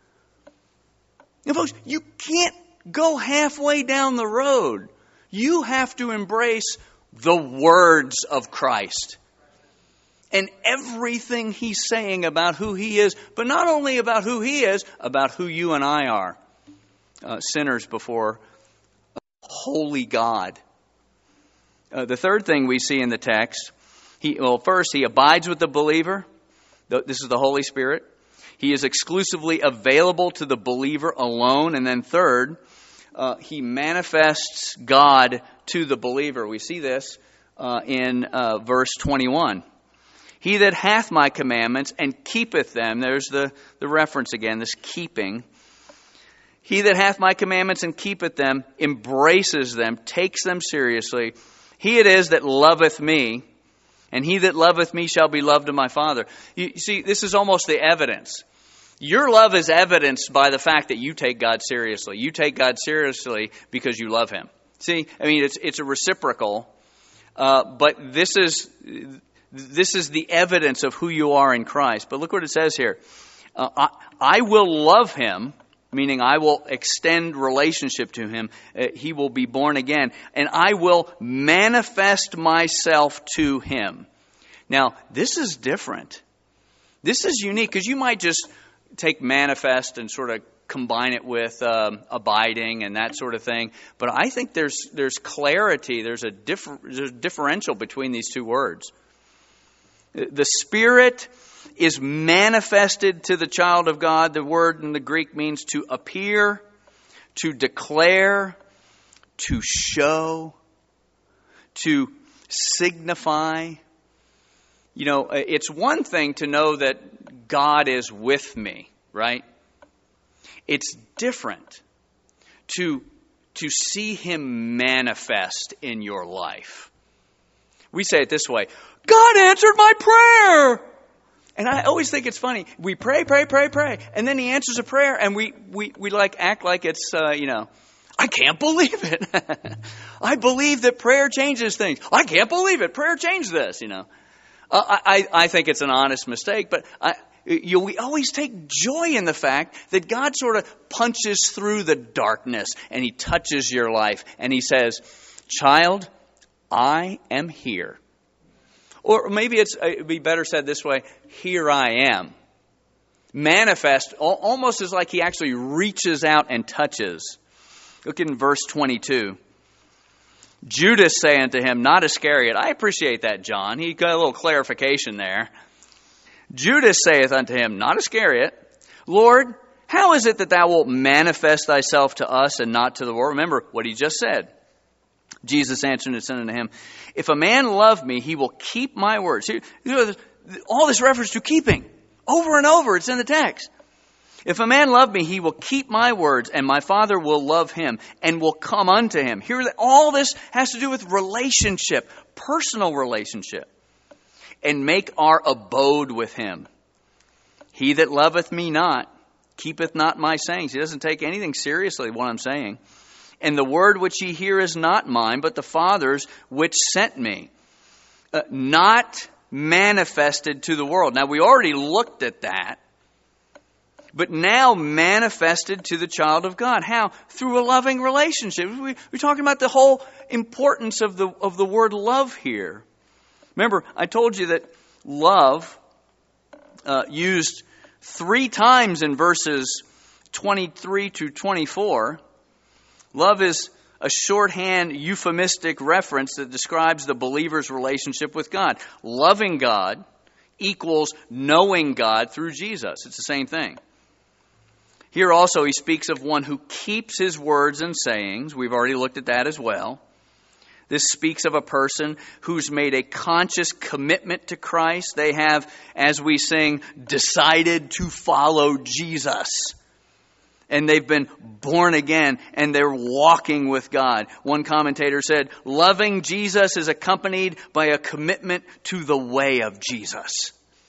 Now, folks, you can't go halfway down the road. You have to embrace the words of Christ and everything He's saying about who He is, but not only about who He is, about who you and I are. Uh, sinners before a holy God. Uh, the third thing we see in the text, he well, first, He abides with the believer. This is the Holy Spirit. He is exclusively available to the believer alone. And then third, uh, He manifests God to the believer. We see this uh, in uh, verse twenty-one. He that hath my commandments and keepeth them. There's the, the reference again, this keeping. He that hath my commandments and keepeth them, embraces them, takes them seriously. He it is that loveth me, and he that loveth me shall be loved of my Father. You see, this is almost the evidence. Your love is evidenced by the fact that you take God seriously. You take God seriously because you love Him. See, I mean, it's it's a reciprocal, uh, but this is this is the evidence of who you are in Christ. But look what it says here. Uh, I, I will love Him, meaning I will extend relationship to Him. Uh, he will be born again. And I will manifest myself to Him. Now, this is different. This is unique because you might just take manifest and sort of combine it with um, abiding and that sort of thing. But I think there's there's clarity. There's a, differ, there's a differential between these two words. The Spirit is manifested to the child of God. The word in the Greek means to appear, to declare, to show, to signify. You know, it's one thing to know that God is with me, right? It's different to, to see Him manifest in your life. We say it this way, God answered my prayer. And I always think it's funny. We pray, pray, pray, pray. And then He answers a prayer and we, we, we like act like it's, uh, you know, I can't believe it. I believe that prayer changes things. I can't believe it. Prayer changed this, you know. Uh, I, I think it's an honest mistake, but I, you, we always take joy in the fact that God sort of punches through the darkness and He touches your life and He says, Child, I am here. Or maybe it's, it'd be better said this way, here I am. Manifest, almost as like he actually reaches out and touches. Look in verse twenty-two. Judas saith unto him, not Iscariot. I appreciate that, John. He got a little clarification there. Judas saith unto him, not Iscariot, Lord, how is it that thou wilt manifest thyself to us and not to the world? Remember what he just said. Jesus answered and said unto him, if a man love me, he will keep my words. You know, all this reference to keeping. Over and over, it's in the text. If a man love me, he will keep my words, and my Father will love him, and will come unto him. Here, all this has to do with relationship, personal relationship, and make our abode with him. He that loveth me not, keepeth not my sayings. He doesn't take anything seriously, what I'm saying. And the word which ye hear is not mine, but the Father's which sent me. Uh, not manifested to the world. Now, we already looked at that. But now manifested to the child of God. How? Through a loving relationship. We, we're talking about the whole importance of the, of the word love here. Remember, I told you that love, uh, used three times in verses twenty-three to twenty-four. Love is a shorthand euphemistic reference that describes the believer's relationship with God. Loving God equals knowing God through Jesus. It's the same thing. Here also he speaks of one who keeps his words and sayings. We've already looked at that as well. This speaks of a person who's made a conscious commitment to Christ. They have, as we sing, decided to follow Jesus. And they've been born again, and they're walking with God. One commentator said, loving Jesus is accompanied by a commitment to the way of Jesus.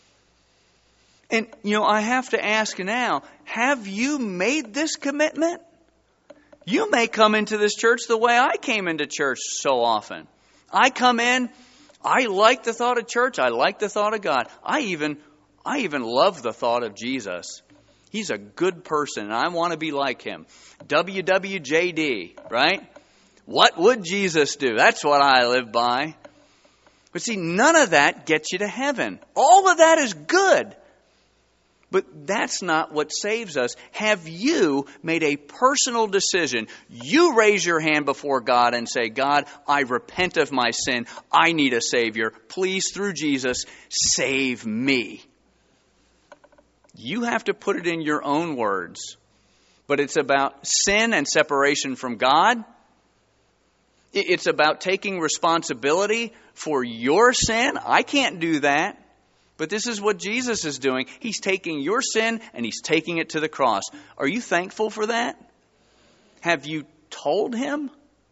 And, you know, I have to ask now, have you made this commitment? You may come into this church the way I came into church so often. I come in, I like the thought of church, I like the thought of God. I even, I even love the thought of Jesus. He's a good person, and I want to be like him. W W J D, right? What would Jesus do? That's what I live by. But see, none of that gets you to heaven. All of that is good. But that's not what saves us. Have you made a personal decision? You raise your hand before God and say, God, I repent of my sin. I need a Savior. Please, through Jesus, save me. You have to put it in your own words. But it's about sin and separation from God. It's about taking responsibility for your sin. I can't do that. But this is what Jesus is doing. He's taking your sin and He's taking it to the cross. Are you thankful for that? Have you told Him?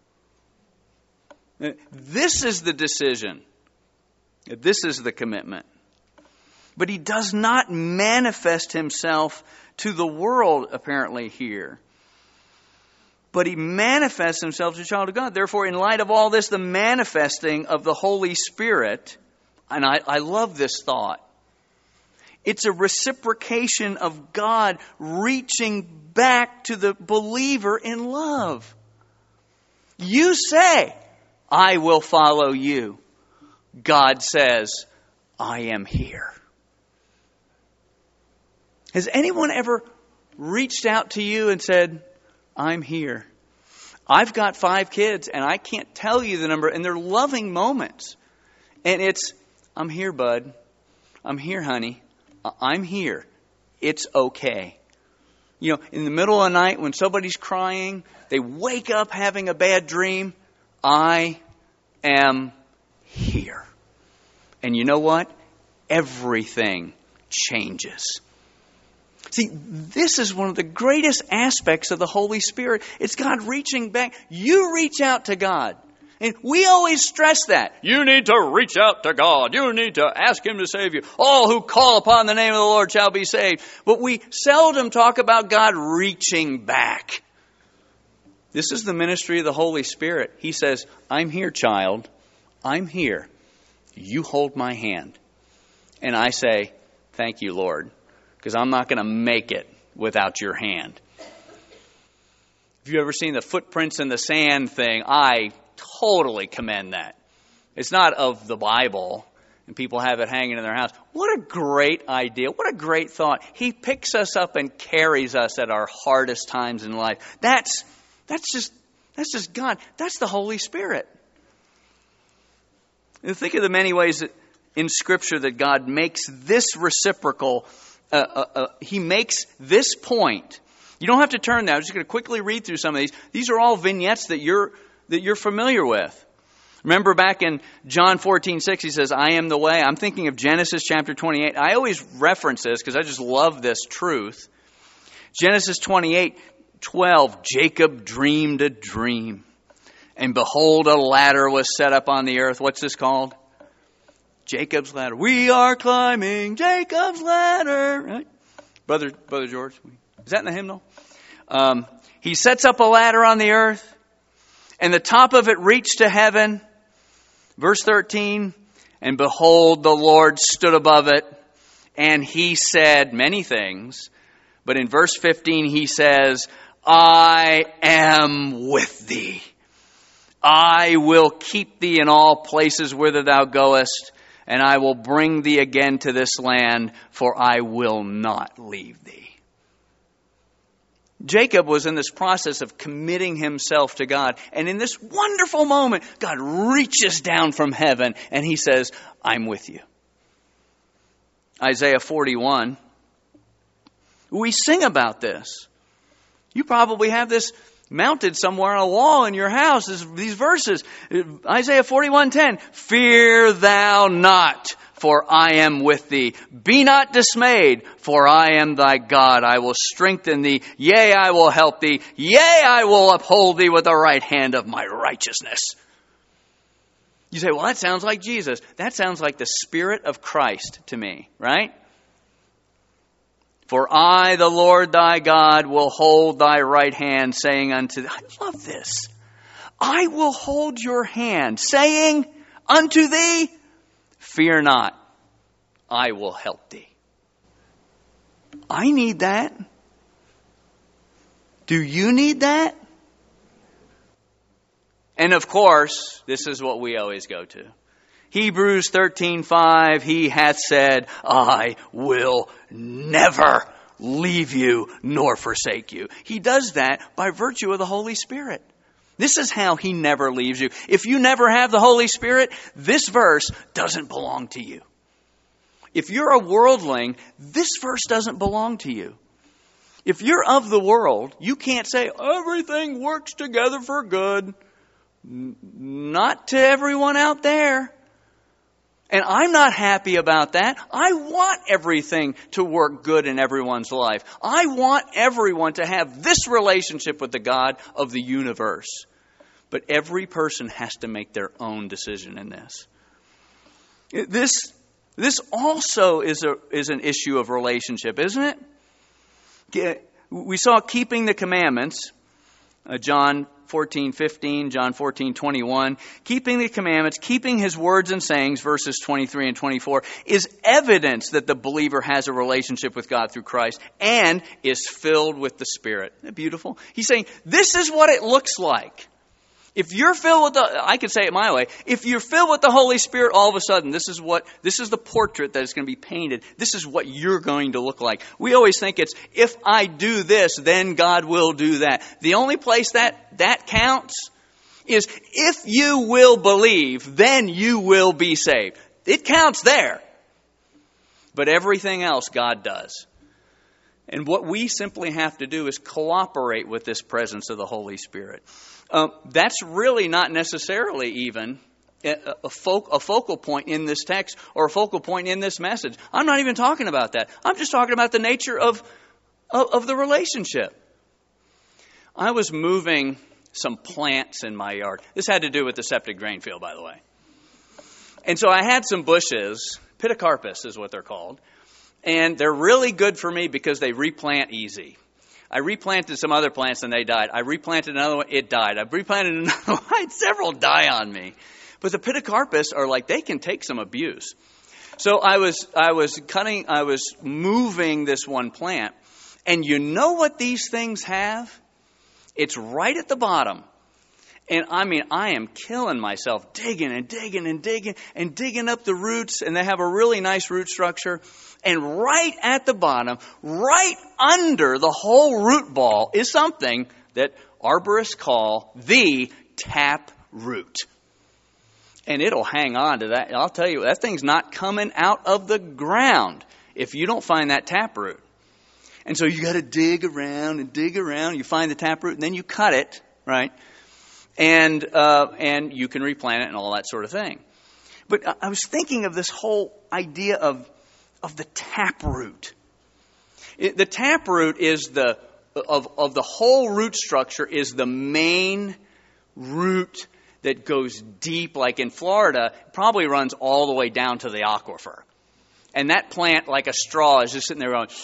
This is the decision. This is the commitment. But He does not manifest Himself to the world, apparently, here. But He manifests Himself to the child of God. Therefore, in light of all this, the manifesting of the Holy Spirit, and I, I love this thought, it's a reciprocation of God reaching back to the believer in love. You say, I will follow you. God says, I am here. Has anyone ever reached out to you and said, I'm here? I've got five kids and I can't tell you the number, and they're loving moments. And it's, I'm here, bud. I'm here, honey. I'm here. It's okay. You know, in the middle of the night when somebody's crying, they wake up having a bad dream. I am here. And you know what? Everything changes. See, this is one of the greatest aspects of the Holy Spirit. It's God reaching back. You reach out to God. And we always stress that. You need to reach out to God. You need to ask Him to save you. All who call upon the name of the Lord shall be saved. But we seldom talk about God reaching back. This is the ministry of the Holy Spirit. He says, I'm here, child. I'm here. You hold my hand. And I say, thank you, Lord, because I'm not going to make it without your hand. Have you ever seen the footprints in the sand thing? I totally commend that. It's not of the Bible, and people have it hanging in their house. What a great idea. What a great thought. He picks us up and carries us at our hardest times in life. That's that's just that's just God. That's the Holy Spirit. And think of the many ways that in Scripture that God makes this reciprocal, uh, uh, uh, He makes this point. You don't have to turn there. I'm just going to quickly read through some of these. These are all vignettes that you're that you're familiar with. Remember back in John fourteen six, He says, I am the way. I'm thinking of Genesis chapter twenty-eight. I always reference this because I just love this truth. Genesis twenty-eight twelve, Jacob dreamed a dream. And behold, a ladder was set up on the earth. What's this called? Jacob's ladder. We are climbing Jacob's ladder. Right? Brother, Brother George, is that in the hymnal? Um, he sets up a ladder on the earth, and the top of it reached to heaven. Verse thirteen, and behold, the Lord stood above it, and He said many things. But in verse fifteen, He says, I am with thee. I will keep thee in all places whither thou goest, and I will bring thee again to this land, for I will not leave thee. Jacob was in this process of committing himself to God. And in this wonderful moment, God reaches down from heaven and He says, I'm with you. Isaiah forty-one. We sing about this. You probably have this mounted somewhere on a wall in your house, these verses. Isaiah forty-one ten. Fear thou not, for I am with thee. Be not dismayed, for I am thy God. I will strengthen thee. Yea, I will help thee. Yea, I will uphold thee with the right hand of my righteousness. You say, well, that sounds like Jesus. That sounds like the Spirit of Christ to me, right? For I, the Lord thy God, will hold thy right hand, saying unto thee, I love this. I will hold your hand, saying unto thee, fear not, I will help thee. I need that. Do you need that? And of course, this is what we always go to. Hebrews thirteen five, He hath said, I will never leave you nor forsake you. He does that by virtue of the Holy Spirit. This is how He never leaves you. If you never have the Holy Spirit, this verse doesn't belong to you. If you're a worldling, this verse doesn't belong to you. If you're of the world, you can't say, everything works together for good. Not to everyone out there. And I'm not happy about that. I want everything to work good in everyone's life. I want everyone to have this relationship with the God of the universe. But every person has to make their own decision in this. This, this also is a, is an issue of relationship, isn't it? We saw keeping the commandments, uh, John fourteen fifteen, John fourteen twenty-one, keeping the commandments, keeping His words and sayings, verses twenty-three and twenty-four, is evidence that the believer has a relationship with God through Christ and is filled with the Spirit. Isn't that beautiful? He's saying, this is what it looks like. If you're filled with the, I could say it my way, if you're filled with the Holy Spirit, all of a sudden, this is what, this is the portrait that is going to be painted. This is what you're going to look like. We always think it's, if I do this, then God will do that. The only place that that counts is if you will believe, then you will be saved. It counts there. But everything else God does. And what we simply have to do is cooperate with this presence of the Holy Spirit. Uh, that's really not necessarily even a, a, fo- a focal point in this text or a focal point in this message. I'm not even talking about that. I'm just talking about the nature of, of, of the relationship. I was moving some plants in my yard. This had to do with the septic drain field, by the way. And so I had some bushes. Pitycarpus is what they're called. And they're really good for me because they replant easy. I replanted some other plants and they died. I replanted another one, it died. I replanted another one, I had several die on me. But the Pitycarpus are like, they can take some abuse. So I was I was cutting, I was moving this one plant. And you know what these things have? It's right at the bottom. And I mean, I am killing myself digging and digging and digging and digging up the roots. And they have a really nice root structure. And right at the bottom, right under the whole root ball is something that arborists call the tap root. And it'll hang on to that. I'll tell you, that thing's not coming out of the ground if you don't find that tap root. And so you got to dig around and dig around. You find the tap root and then you cut it, right? And uh, and you can replant it and all that sort of thing. But I was thinking of this whole idea of of the tap root. It, the tap root is the of of the whole root structure is the main root that goes deep. Like in Florida, it probably runs all the way down to the aquifer. And that plant, like a straw, is just sitting there going.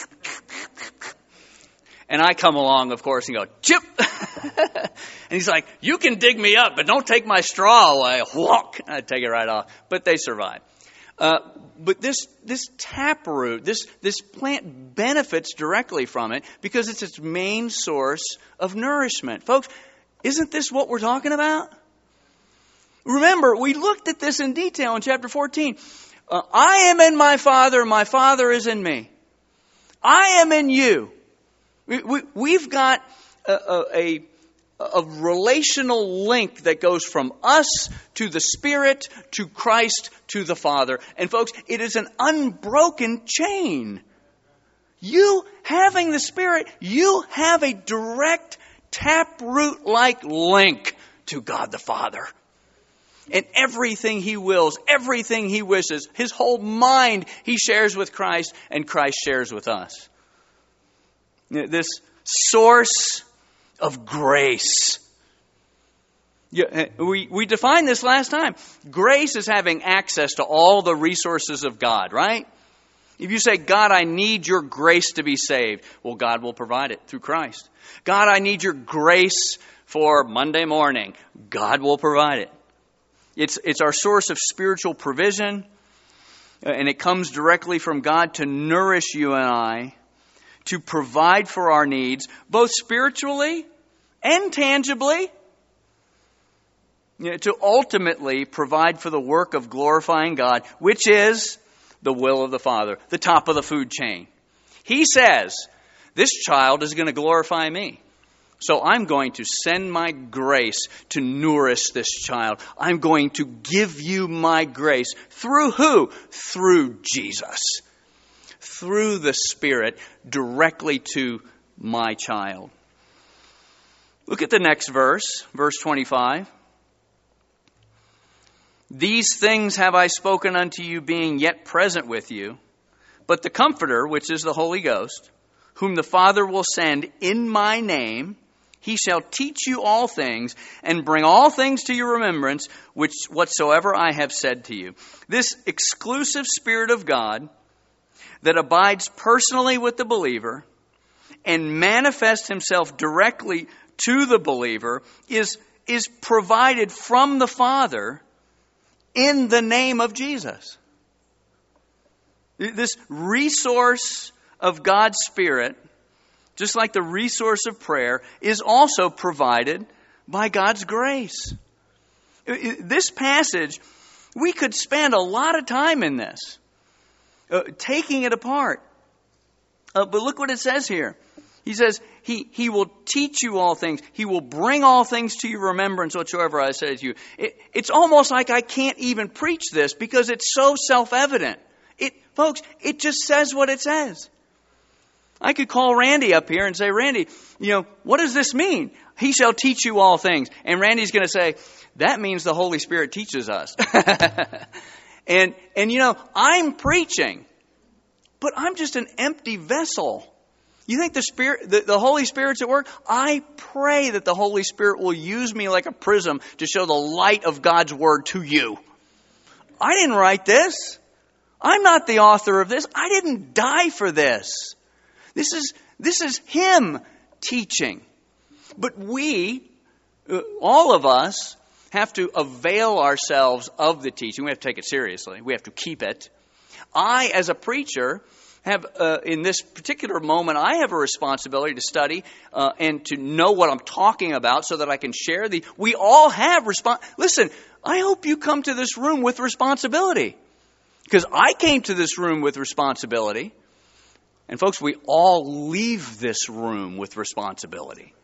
And I come along, of course, and go, chip! And he's like, you can dig me up, but don't take my straw away. Whonk! I take it right off. But they survive. Uh, but this this taproot, this, this plant benefits directly from it because it's its main source of nourishment. Folks, isn't this what we're talking about? Remember, we looked at this in detail in chapter fourteen. Uh, I am in my Father, my Father is in me. I am in you. We, we, we've got a, a, a relational link that goes from us to the Spirit, to Christ, to the Father. And folks, it is an unbroken chain. You having the Spirit, you have a direct taproot-like link to God the Father. And everything He wills, everything He wishes, His whole mind He shares with Christ, and Christ shares with us. This source of grace. Yeah, we, we defined this last time. Grace is having access to all the resources of God, right? If you say, God, I need your grace to be saved, well, God will provide it through Christ. God, I need your grace for Monday morning. God will provide it. It's, it's our source of spiritual provision, and it comes directly from God to nourish you and I, to provide for our needs, both spiritually and tangibly, you know, to ultimately provide for the work of glorifying God, which is the will of the Father, the top of the food chain. He says, this child is going to glorify me. So I'm going to send my grace to nourish this child. I'm going to give you my grace. Through who? Through Jesus. Through the Spirit, directly to my child. Look at the next verse, verse twenty-five. These things have I spoken unto you, being yet present with you. But the Comforter, which is the Holy Ghost, whom the Father will send in my name, He shall teach you all things, and bring all things to your remembrance, which whatsoever I have said to you. This exclusive Spirit of God that abides personally with the believer and manifests Himself directly to the believer is, is provided from the Father in the name of Jesus. This resource of God's Spirit, just like the resource of prayer, is also provided by God's grace. This passage, we could spend a lot of time in this, uh, taking it apart. Uh, but look what it says here. He says, he, he will teach you all things. He will bring all things to your remembrance whatsoever I say to you. It, it's almost like I can't even preach this because it's so self-evident. It, folks, it just says what it says. I could call Randy up here and say, Randy, you know, what does this mean? He shall teach you all things. And Randy's going to say, that means the Holy Spirit teaches us. and, and, you know, I'm preaching, but I'm just an empty vessel. You think the Spirit, the, the Holy Spirit's at work? I pray that the Holy Spirit will use me like a prism to show the light of God's Word to you. I didn't write this. I'm not the author of this. I didn't die for this. This is this is Him teaching. But we, all of us, have to avail ourselves of the teaching. We have to take it seriously. We have to keep it. I, as a preacher, have, uh, in this particular moment, I have a responsibility to study uh, and to know what I'm talking about so that I can share the... We all have... Respons- Listen, I hope you come to this room with responsibility. Because I came to this room with responsibility. And folks, we all leave this room with responsibility.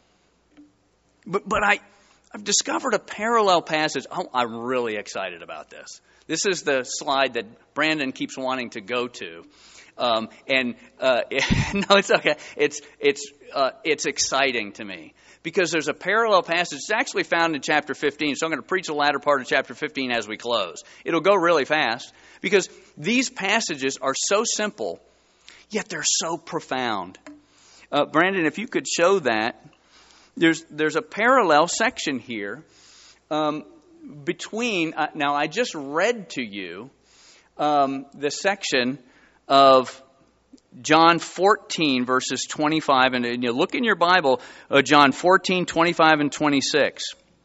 But, but I, I've discovered a parallel passage. Oh, I'm really excited about this. This is the slide that Brandon keeps wanting to go to. Um, and uh, no, it's okay. It's it's uh, it's exciting to me because there's a parallel passage. It's actually found in chapter fifteen. So I'm going to preach the latter part of chapter fifteen as we close. It'll go really fast because these passages are so simple, yet they're so profound. Uh, Brandon, if you could show that, there's there's a parallel section here um, between. Uh, now, I just read to you um, the section of John fourteen, verses twenty-five, and, and you look in your Bible, uh, John fourteen, twenty-five, and twenty-six.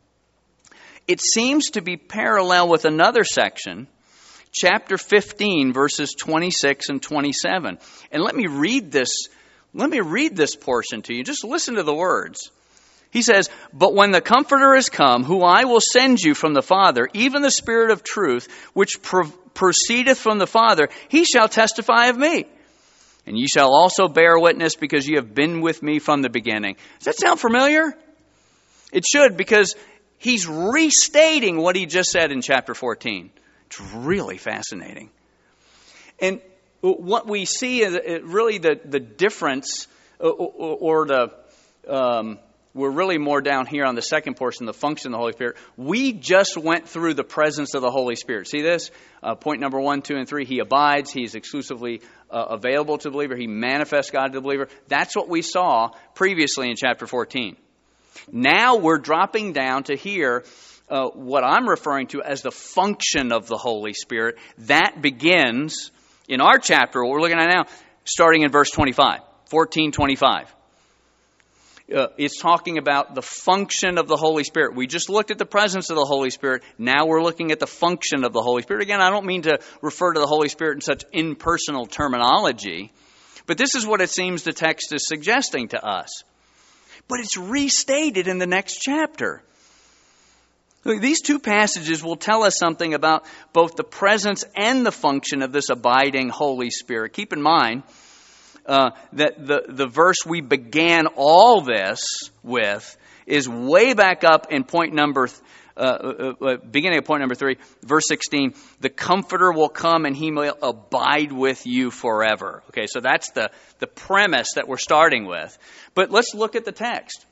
It seems to be parallel with another section, chapter fifteen, verses twenty-six and twenty-seven. And let me read this. Let me read this portion to you. Just listen to the words. He says, "But when the Comforter is come, who I will send you from the Father, even the Spirit of truth, which pro- proceedeth from the Father, he shall testify of me. And ye shall also bear witness, because ye have been with me from the beginning." Does that sound familiar? It should, because he's restating what he just said in chapter fourteen. It's really fascinating. And what we see is really the, the difference, or the... Um, We're really more down here on the second portion, the function of the Holy Spirit. We just went through the presence of the Holy Spirit. See this? Uh, point number one, two, and three. He abides. He's exclusively uh, available to the believer. He manifests God to the believer. That's what we saw previously in chapter fourteen. Now we're dropping down to here uh, what I'm referring to as the function of the Holy Spirit. That begins in our chapter, what we're looking at now, starting in verse twenty-five, fourteen twenty-five. Uh, it's talking about the function of the Holy Spirit. We just looked at the presence of the Holy Spirit. Now we're looking at the function of the Holy Spirit. Again, I don't mean to refer to the Holy Spirit in such impersonal terminology, but this is what it seems the text is suggesting to us. But it's restated in the next chapter. Look, these two passages will tell us something about both the presence and the function of this abiding Holy Spirit. Keep in mind, Uh, that the, the verse we began all this with is way back up in point number, uh, uh, uh, beginning of point number three, verse sixteen. The Comforter will come and he will abide with you forever. Okay, so that's the, the premise that we're starting with. But let's look at the text.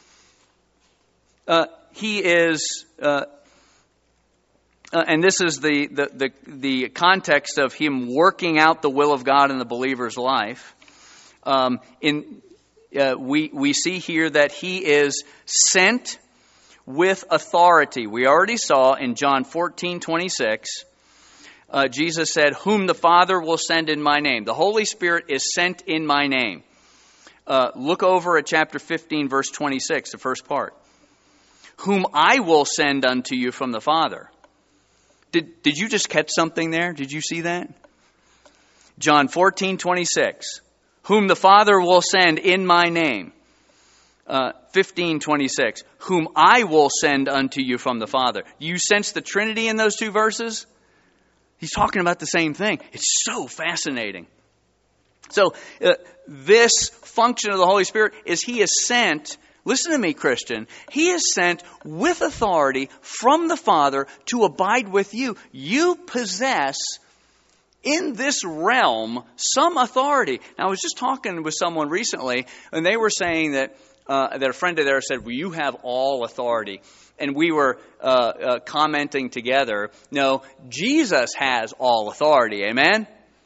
Uh, he is, uh, uh, and this is the, the, the, the context of him working out the will of God in the believer's life. Um, in uh, we we see here that he is sent with authority. We already saw in John fourteen twenty-six, uh, Jesus said, "Whom the Father will send in my name." The Holy Spirit is sent in my name. Uh, look over at chapter fifteen, verse twenty-six, the first part. "Whom I will send unto you from the Father." Did did you just catch something there? Did you see that? John fourteen twenty-six. "Whom the Father will send in my name." Uh, fifteen twenty-six. "Whom I will send unto you from the Father." You sense the Trinity in those two verses? He's talking about the same thing. It's so fascinating. So uh, this function of the Holy Spirit is he is sent, listen to me, Christian, he is sent with authority from the Father to abide with you. You possess in this realm some authority. Now, I was just talking with someone recently, and they were saying that uh, that a friend of theirs said, "Well, you have all authority." And we were uh, uh, commenting together, no, Jesus has all authority. Amen?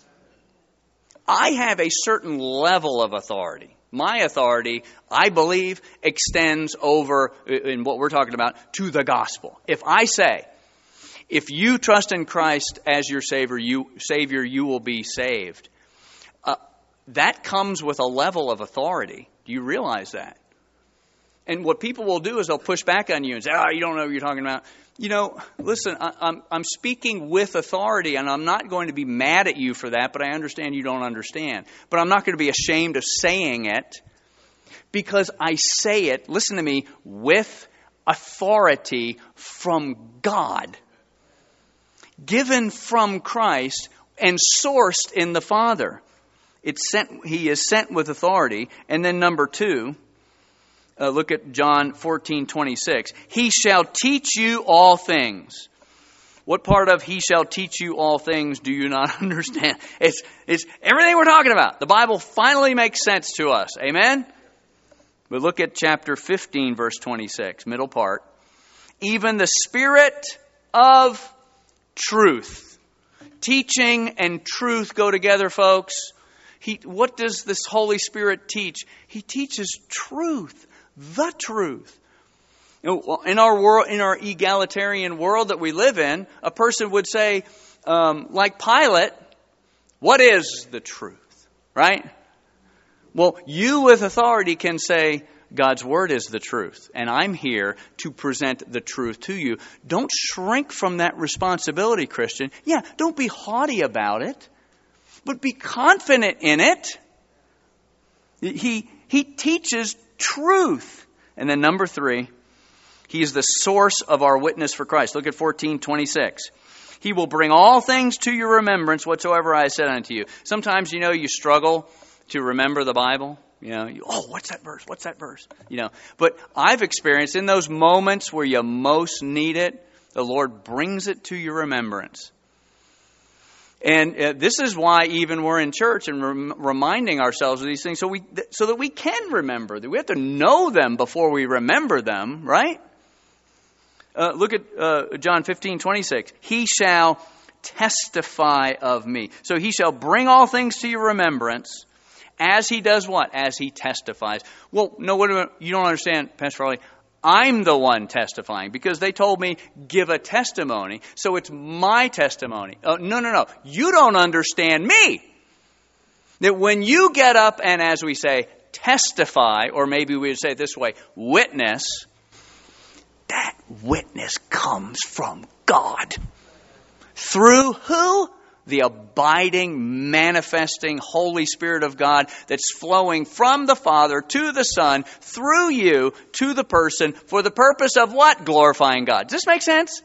I have a certain level of authority. My authority, I believe, extends over, in what we're talking about, to the gospel. If I say, if you trust in Christ as your Savior, you Savior, you will be saved. Uh, that comes with a level of authority. Do you realize that? And what people will do is they'll push back on you and say, oh, you don't know what you're talking about. You know, listen, I, I'm, I'm speaking with authority, and I'm not going to be mad at you for that, but I understand you don't understand. But I'm not going to be ashamed of saying it, because I say it, listen to me, with authority from God, given from Christ and sourced in the Father. It's sent. He is sent with authority. And then number two, uh, look at John fourteen twenty-six. He shall teach you all things. What part of he shall teach you all things do you not understand? It's, it's everything we're talking about. The Bible finally makes sense to us. Amen? But look at chapter fifteen, verse twenty-six, middle part. Even the Spirit of truth. Teaching and truth go together, folks. He, what does this Holy Spirit teach? He teaches truth, the truth. You know, in our world, in our egalitarian world that we live in, a person would say, um, like Pilate, what is the truth? Right? Well, you with authority can say, God's Word is the truth, and I'm here to present the truth to you. Don't shrink from that responsibility, Christian. Yeah, don't be haughty about it, but be confident in it. He, he teaches truth. And then number three, He is the source of our witness for Christ. Look at fourteen twenty-six. He will bring all things to your remembrance whatsoever I said unto you. Sometimes, you know, you struggle to remember the Bible. You know, you, oh, what's that verse? What's that verse? You know, but I've experienced in those moments where you most need it, the Lord brings it to your remembrance. And uh, this is why even we're in church and rem- reminding ourselves of these things so we th- so that we can remember them. We have to know them before we remember them, right? Uh, look at uh, John fifteen twenty-six. He shall testify of me. So he shall bring all things to your remembrance. As he does what? As he testifies. Well, no, what do I, you don't understand, Pastor Farley. I'm the one testifying because they told me give a testimony. So it's my testimony. Uh, no, no, no. You don't understand me. That when you get up and, as we say, testify, or maybe we would say it this way, witness, that witness comes from God. Through who? The abiding, manifesting Holy Spirit of God that's flowing from the Father to the Son, through you to the person, for the purpose of what? Glorifying God. Does this make sense?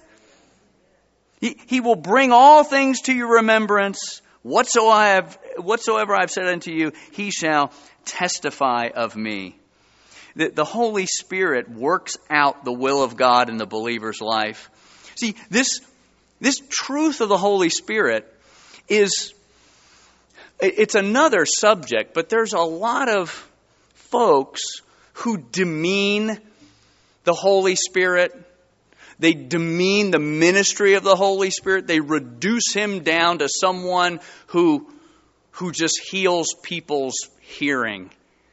He, he will bring all things to your remembrance. Whatsoever I have, whatsoever I've said unto you, he shall testify of me. The, the Holy Spirit works out the will of God in the believer's life. See, this, this truth of the Holy Spirit is, it's another subject, but there's a lot of folks who demean the Holy Spirit. They demean the ministry of the Holy Spirit. They reduce Him down to someone who, who just heals people's hearing.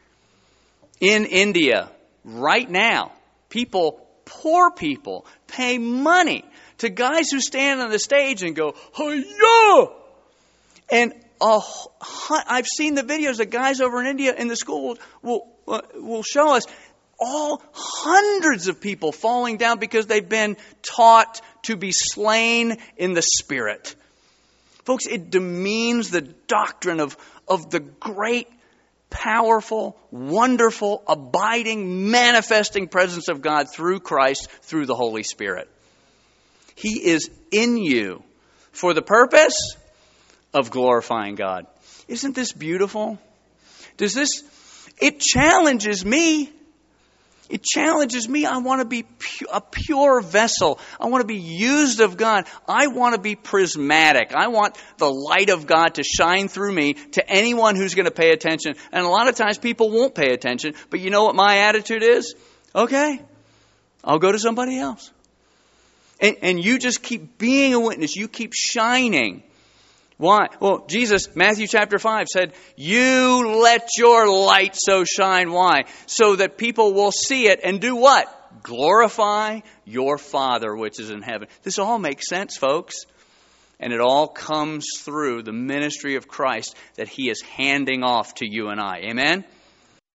In India, right now, people, poor people, pay money to guys who stand on the stage and go, "Hi-ya!" And uh, I've seen the videos that guys over in India in the school will will, will show us all hundreds of people falling down because they've been taught to be slain in the Spirit. Folks, it demeans the doctrine of, of the great, powerful, wonderful, abiding, manifesting presence of God through Christ, through the Holy Spirit. He is in you for the purpose of glorifying God. Isn't this beautiful? Does this, it challenges me. It challenges me. I want to be pu- a pure vessel. I want to be used of God. I want to be prismatic. I want the light of God to shine through me to anyone who's going to pay attention. And a lot of times people won't pay attention. But you know what my attitude is? Okay, I'll go to somebody else. And, and you just keep being a witness. You keep shining. Why? Well, Jesus, Matthew chapter five said, you let your light so shine. Why? So that people will see it and do what? Glorify your Father which is in heaven. This all makes sense, folks. And it all comes through the ministry of Christ that He is handing off to you and I. Amen?